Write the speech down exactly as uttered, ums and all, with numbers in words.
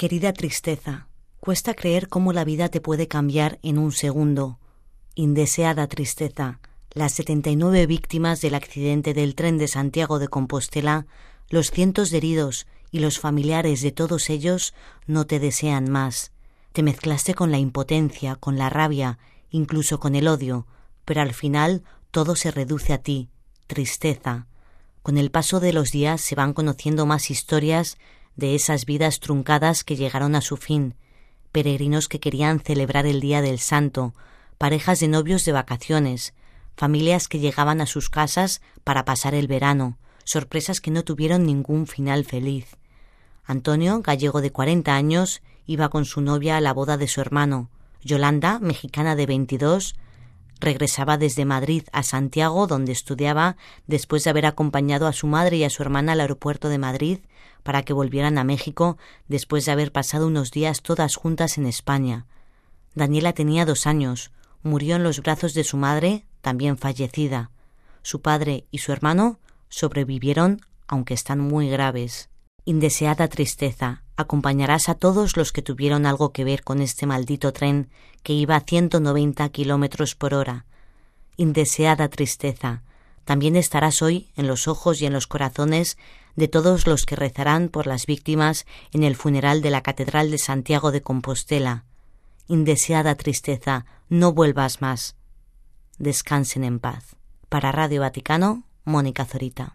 Querida tristeza, cuesta creer cómo la vida te puede cambiar en un segundo. Indeseada tristeza, las setenta y nueve víctimas del accidente del tren de Santiago de Compostela, los cientos de heridos y los familiares de todos ellos no te desean más. Te mezclaste con la impotencia, con la rabia, incluso con el odio, pero al final todo se reduce a ti, tristeza. Con el paso de los días se van conociendo más historias de esas vidas truncadas que llegaron a su fin, peregrinos que querían celebrar el Día del Santo, parejas de novios de vacaciones, familias que llegaban a sus casas para pasar el verano, sorpresas que no tuvieron ningún final feliz. Antonio, gallego de cuarenta años, iba con su novia a la boda de su hermano. Yolanda, mexicana de veintidós, regresaba desde Madrid a Santiago, donde estudiaba, después de haber acompañado a su madre y a su hermana al aeropuerto de Madrid para que volvieran a México después de haber pasado unos días todas juntas en España. Daniela tenía dos años, murió en los brazos de su madre, también fallecida. Su padre y su hermano sobrevivieron, aunque están muy graves. Indeseada tristeza, acompañarás a todos los que tuvieron algo que ver con este maldito tren que iba a ciento noventa kilómetros por hora. Indeseada tristeza, también estarás hoy en los ojos y en los corazones de todos los que rezarán por las víctimas en el funeral de la Catedral de Santiago de Compostela. Indeseada tristeza, no vuelvas más. Descansen en paz. Para Radio Vaticano, Mónica Zorita.